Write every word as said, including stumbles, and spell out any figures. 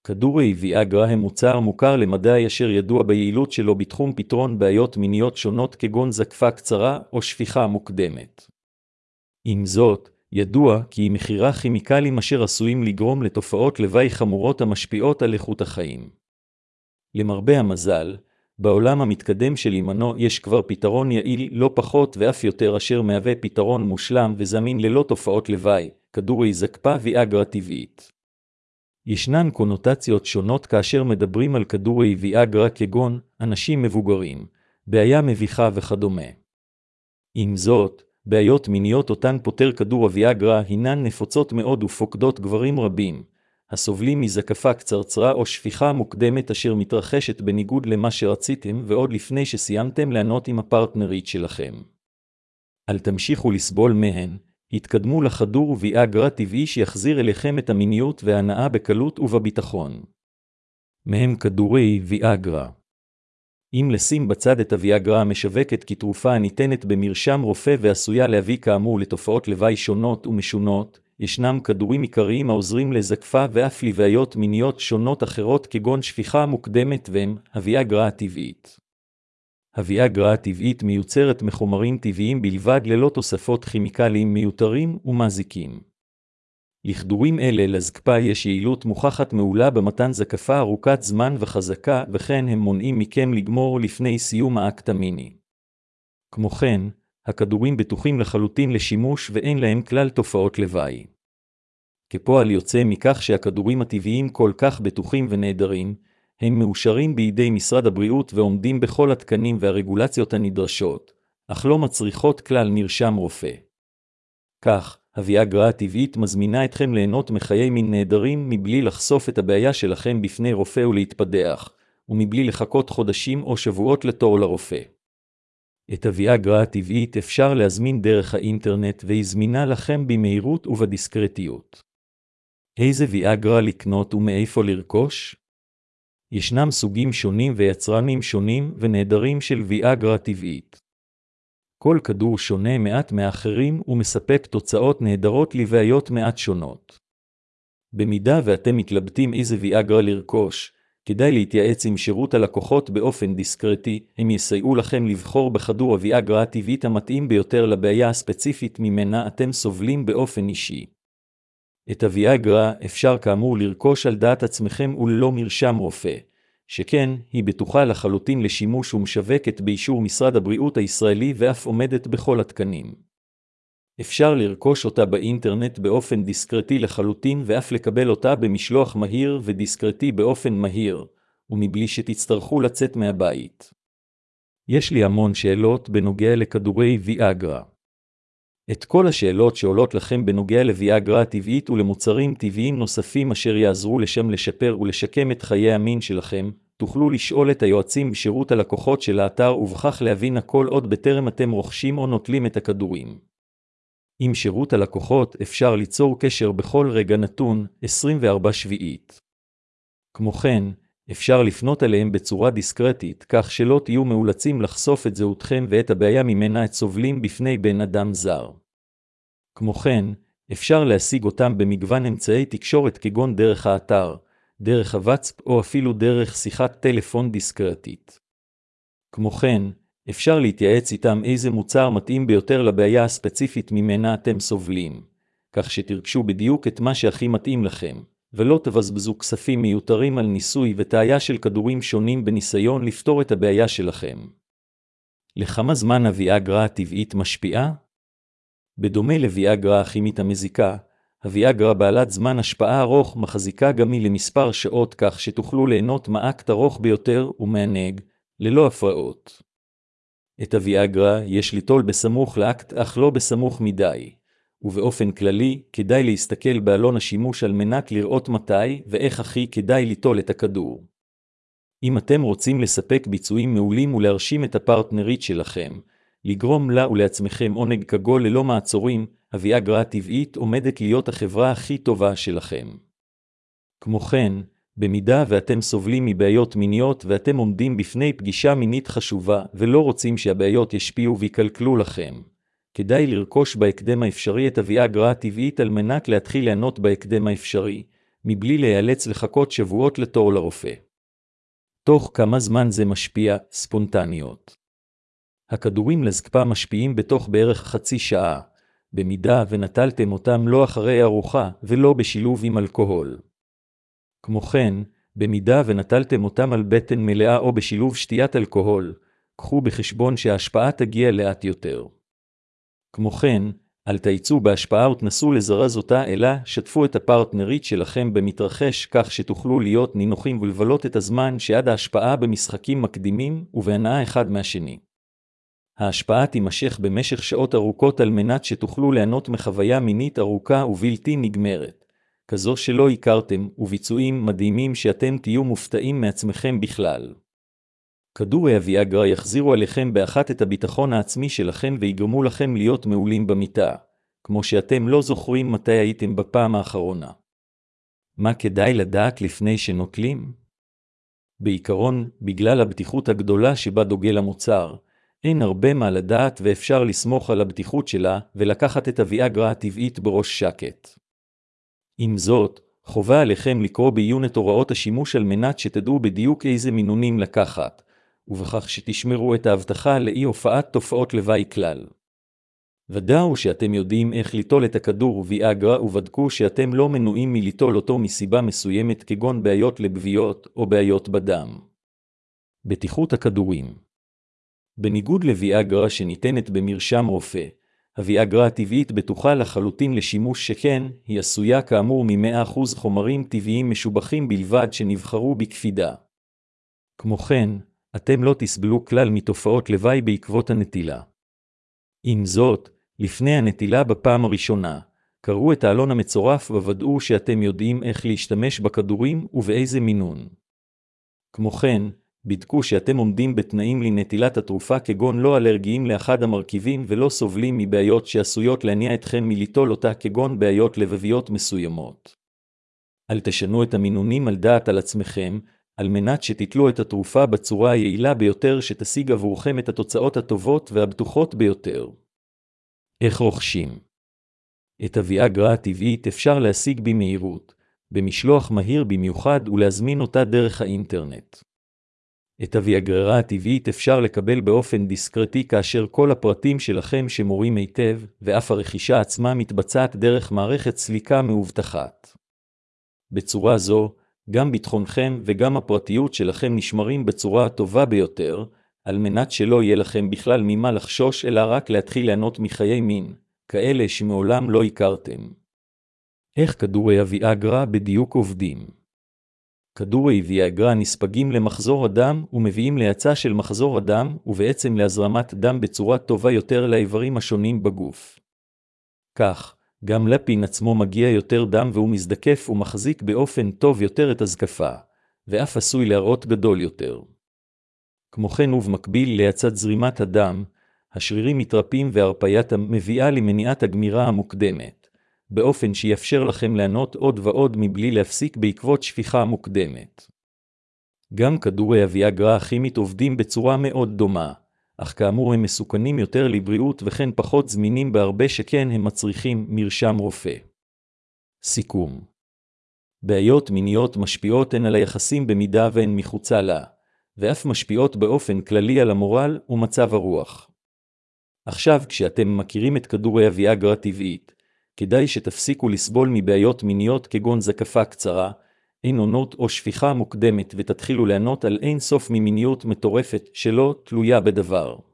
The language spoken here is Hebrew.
כדורי ויאגרה הם מוצר מוכר למדי אשר ידוע ביעילות שלו בתחום פתרון בעיות מיניות שונות כגון זקפה קצרה או שפיכה מוקדמת. עם זאת, ידוע כי היא מכירה כימיקלים אשר עשויים לגרום לתופעות לוואי חמורות המשפיעות על איכות החיים. למרבה המזל, בעולם המתקדם של ימינו יש כבר פתרון יעיל לא פחות ואף יותר אשר מהווה פתרון מושלם וזמין ללא תופעות לוואי, כדורי זקפה ויאגרה טבעית. ישנן קונוטציות שונות כאשר מדברים על כדורי ויאגרה כגון אנשים מבוגרים, בעיה מביכה וכדומה. עם זאת, בעיות מיניות אותן פותר כדור הוויאגרה הינן נפוצות מאוד ופוקדות גברים רבים, הסובלים מזקפה קצרצרה או שפיכה מוקדמת אשר מתרחשת בניגוד למה שרציתם ועוד לפני שסיימתם לענות עם הפרטנרית שלכם. אל תמשיכו לסבול מהן, התקדמו לכדור ויאגרה טבעי שיחזיר אליכם את המיניות וההנאה בקלות ובביטחון. מהם כדורי ויאגרה. אם לשים בצד את הוויאגרה המשווקת כתרופה הניתנת במרשם רופא ועשויה להביא כאמור לתופעות לוואי שונות ומשונות, ישנם כדורים עיקריים העוזרים לזקפה ואף לבעיות מיניות שונות אחרות כגון שפיכה מוקדמת והם הוויאגרה הטבעית. הוויאגרה הטבעית מיוצרת מחומרים טבעיים בלבד ללא תוספות כימיקליים מיותרים ומזיקים. לכדורים אלה לזקפה יש יעילות מוכחת מעולה במתן זקפה ארוכת זמן וחזקה וכן הם מונעים מכם לגמור לפני סיום האקט המיני. כמו כן, הכדורים בטוחים לחלוטין לשימוש ואין להם כלל תופעות לוואי. כפועל יוצא מכך שהכדורים הטבעיים כל כך בטוחים ונהדרים, הם מאושרים בידי משרד הבריאות ועומדים בכל התקנים והרגולציות הנדרשות, אך לא מצריכות כלל מרשם רופא. כך, הוויאגרה הטבעית מזמינה אתכם ליהנות מחיי מין נהדרים מבלי לחשוף את הבעיה שלכם בפני רופא ולהתפדח, ומבלי לחכות חודשים או שבועות לתור לרופא. את הוויאגרה הטבעית אפשר להזמין דרך האינטרנט והיא זמינה לכם במהירות ובדיסקרטיות. איזה ויאגרה לקנות ומאיפה לרכוש? ישנם סוגים שונים ויצרנים שונים ונהדרים של ויאגרה טבעית. כל כדור שונה מעט מאחרים ומספק תוצאות נהדרות לבעיות מעט שונות. במידה ואתם מתלבטים איזה ויאגרה לרכוש, כדאי להתייעץ עם שירות הלקוחות באופן דיסקרטי, הם יסייעו לכם לבחור בכדור הוויאגרה הטבעית המתאים ביותר לבעיה הספציפית ממנה אתם סובלים באופן אישי. את הוויאגרה אפשר כאמור לרכוש על דעת עצמכם וללא מרשם רופא, שכן היא בטוחה לחלוטין לשימוש ומשווקת באישור משרד הבריאות הישראלי ואף עומדת בכל התקנים. אפשר לרכוש אותה באינטרנט באופן דיסקרטי לחלוטין ואף לקבל אותה במשלוח מהיר ודיסקרטי באופן מהיר, ומבלי שתצטרכו לצאת מהבית. יש לי המון שאלות בנוגע לכדורי ויאגרה. את כל השאלות שעולות לכם בנוגע לוויאגרה הטבעית ולמוצרים טבעיים נוספים אשר יעזרו לשם לשפר ולשקם את חיי המין שלכם, תוכלו לשאול את היועצים בשירות הלקוחות של האתר ובכך להבין הכל עוד בטרם אתם רוכשים או נוטלים את הכדורים. עם שירות הלקוחות אפשר ליצור קשר בכל רגע נתון, עשרים וארבע שבעית. כמו כן, אפשר לפנות אליהם בצורה דיסקרטית, כך שלא תהיו מאולצים לחשוף את זהותכם ואת הבעיה ממנה את סובלים בפני בן אדם זר. כמו כן, אפשר להשיג אותם במגוון אמצעי תקשורת כגון דרך האתר, דרך הוואטסאפ או אפילו דרך שיחת טלפון דיסקרטית. כמו כן, אפשר להתייעץ איתם איזה מוצר מתאים ביותר לבעיה הספציפית ממנה אתם סובלים, כך שתרכשו בדיוק את מה שהכי מתאים לכם, ולא תבזבזו כספים מיותרים על ניסוי וטעיה של כדורים שונים בניסיון לפתור את הבעיה שלכם. לכמה זמן הוויאגרה הטבעית משפיעה? בדומה לוויאגרה הכימית המזיקה, הוויאגרה בעלת זמן השפעה ארוך מחזיקה גם היא למספר שעות כך שתוכלו ליהנות מהאקט ארוך ביותר ומענג, ללא הפרעות. את הוויאגרה יש ליטול בסמוך לאקט אך לא בסמוך מדי, ובאופן כללי כדאי להסתכל בעלון השימוש על מנת לראות מתי ואיך הכי כדאי ליטול את הכדור. אם אתם רוצים לספק ביצועים מעולים ולהרשים את הפרטנרית שלכם, לגרום לה ולעצמכם עונג כגול ללא מעצורים, הוויאגרה הטבעית עומדת להיות החברה הכי טובה שלכם. כמו כן, במידה ואתם סובלים מבעיות מיניות ואתם עומדים בפני פגישה מינית חשובה ולא רוצים שהבעיות ישפיעו ויקלקלו לכם, כדאי לרכוש בהקדם האפשרי את הוויאגרה הטבעית על מנת להתחיל ליהנות בהקדם האפשרי, מבלי להיאלץ לחכות שבועות לתור לרופא. תוך כמה זמן זה משפיע? ספונטניות. הכדורים לזקפה משפיעים בתוך בערך חצי שעה, במידה ונטלתם אותם לא אחרי ארוחה ולא בשילוב עם אלכוהול. כמו כן, במידה ונטלתם אותם על בטן מלאה או בשילוב שתיית אלכוהול, קחו בחשבון שההשפעה תגיע לאט יותר. כמו כן, אל תייצאו בהשפעה ותנסו לזרז אותה, אלא שתפו את הפרטנרית שלכם במתרחש כך שתוכלו להיות נינוחים ולבלות את הזמן שעד ההשפעה במשחקים מקדימים ובהנאה אחד מהשני. ההשפעה תימשך במשך שעות ארוכות על מנת שתוכלו ליהנות מחוויה מינית ארוכה ובלתי נגמרת, כזו שלא הכרתם, וביצועים מדהימים שאתם תהיו מופתעים מעצמכם בכלל. כדורי הוויאגרה יחזירו עליכם באחת את הביטחון העצמי שלכם ויגרמו לכם להיות מעולים במיטה, כמו שאתם לא זוכרים מתי הייתם בפעם האחרונה. מה כדאי לדעת לפני שנוטלים? בעיקרון, בגלל הבטיחות הגדולה שבה דוגל המוצר, אין הרבה מה לדעת ואפשר לסמוך על הבטיחות שלה ולקחת את הוויאגרה הטבעית בראש שקט. עם זאת, חובה עליכם לקרוא בעיון את הוראות השימוש על מנת שתדעו בדיוק איזה מינונים לקחת, ובכך שתשמרו את ההבטחה לאי הופעת תופעות לוואי כלל. ודאו שאתם יודעים איך ליטול את הכדור ויאגרה ובדקו שאתם לא מנועים מליטול אותו מסיבה מסוימת כגון בעיות לבביות או בעיות בדם. בטיחות הכדורים. בניגוד לוויאגרה שניתנת במרשם רופא, הוויאגרה הטבעית בטוחה לחלוטין לשימוש שכן, היא עשויה כאמור מ-מאה אחוז חומרים טבעיים משובחים בלבד שנבחרו בקפידה. כמו כן, אתם לא תסבלו כלל מתופעות לוואי בעקבות הנטילה. עם זאת, לפני הנטילה בפעם הראשונה, קראו את העלון המצורף וודאו שאתם יודעים איך להשתמש בכדורים ובאיזה מינון. כמו כן, בדקו שאתם עומדים בתנאים לנטילת התרופה כגון לא אלרגיים לאחד המרכיבים ולא סובלים מבעיות שעשויות להניע אתכם מליטול אותה כגון בעיות לבביות מסוימות. אל תשנו את המינונים על דעת על עצמכם, על מנת שתיטלו את התרופה בצורה היעילה ביותר שתשיג עבורכם את התוצאות הטובות והבטוחות ביותר. איך רוכשים? את הוויאגרה הטבעית אפשר להשיג במהירות, במשלוח מהיר במיוחד ולהזמין אותה דרך האינטרנט. את הוויאגרה הטבעית אפשר לקבל באופן דיסקרטי כאשר כל הפרטים שלכם שמורים היטב, ואף הרכישה עצמה מתבצעת דרך מערכת סליקה מאובטחת. בצורה זו, גם ביטחונכם וגם הפרטיות שלכם נשמרים בצורה הטובה ביותר, על מנת שלא יהיה לכם בכלל ממה לחשוש אלא רק להתחיל ליהנות מחיי מין, כאלה שמעולם לא הכרתם. איך כדורי הוויאגרה בדיוק עובדים? כדורי ויאגרה נספגים למחזור הדם ומביאים להאצה של מחזור הדם ובעצם להזרמת דם בצורה טובה יותר לאיברים השונים בגוף. כך, גם לפין עצמו מגיע יותר דם והוא מזדקף ומחזיק באופן טוב יותר את הזקפה, ואף עשוי להראות גדול יותר. כמו כן ובמקביל להאצת זרימת הדם, השרירים מתרפים והרפייתם מביאה למניעת הגמירה המוקדמת, באופן שיאפשר לכם ליהנות עוד ועוד מבלי להפסיק בעקבות שפיכה מוקדמת. גם כדורי הוויאגרה הכימית עובדים בצורה מאוד דומה, אך כאמור הם מסוכנים יותר לבריאות וכן פחות זמינים בהרבה שכן הם מצריכים מרשם רופא. סיכום. בעיות מיניות משפיעות הן על היחסים במידה והן מחוצה לה, ואף משפיעות באופן כללי על המורל ומצב הרוח. עכשיו כשאתם מכירים את כדורי הוויאגרה הטבעית, כדאי שתפסיקו לסבול מבעיות מיניות כגון זקפה קצרה, אין עונות או שפיכה מוקדמת ותתחילו ליהנות על אין סוף ממיניות מטורפת שלא תלויה בדבר.